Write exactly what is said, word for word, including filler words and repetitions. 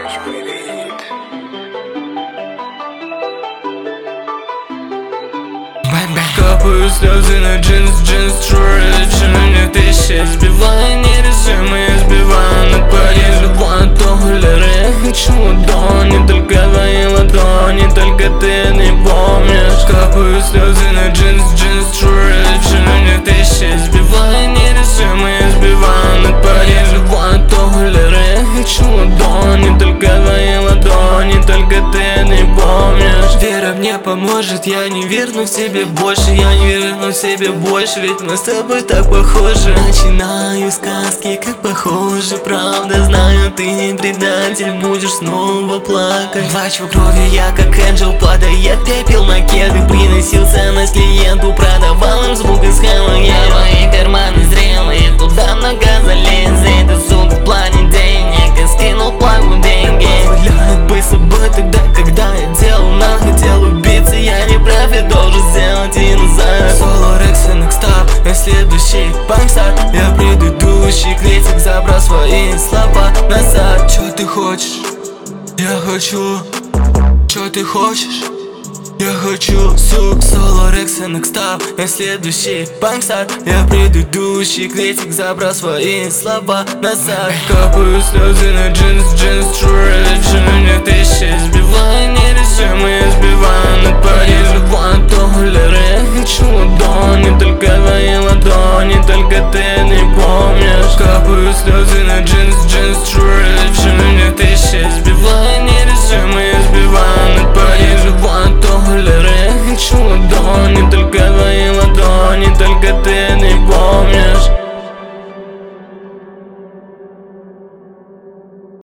Капаю слезы на джинс, джинс, труречи на них тысячи. Сбиваю нерешимые, сбиваю на Париж. Два доллара, хочу ладони, только твои ладони, только ты не помнишь. Капаю слезы на джинс, джинс, труречи на них тысячи. Сбиваю нерешимые, сбиваю на Париж. Два доллара, хочу ладони, только твои ладони, только ты не помнишь. Вера мне поможет, я не верну себе больше, я не верну себе больше, ведь мы с тобой так похожи. Начинаю сказки, как похожи, правда знаю, ты не предатель, будешь снова плакать. Плачу кровью, я как Энджел, падает пепел на кеды. Приносился на клиенту, продавал им звук из Хэллоуина. Мои карманы зрелые, туда нога залезет. И сука в плане денег, и скинул плаву деньги. Позволяет быть собой тогда, когда я делал, но хотел убиться. Я не прав, я должен сделать и назад. Соло, Рекс и Next Up, я следующий панкстар. Я предыдущий критик, забрал свои слова назад. Чё ты хочешь? Я хочу. Чё ты хочешь? Я хочу, сук. Соло, Рекс и Next Up, я следующий панкстар. Я предыдущий критик, забрал свои слова назад. Капаю слезы на джинс, джинс, труречи на них тысячи. Сбиваю нерешимые, сбиваю на Париж. Два доллара, хочу ладони, только твои ладони, только ты не помнишь. Капаю слезы на джинс, джинс, труречи на них тысячи. Сбиваю нерешимые, сбиваю на Париж. Два доллара, хочу ладони, только твои ладони, только ты не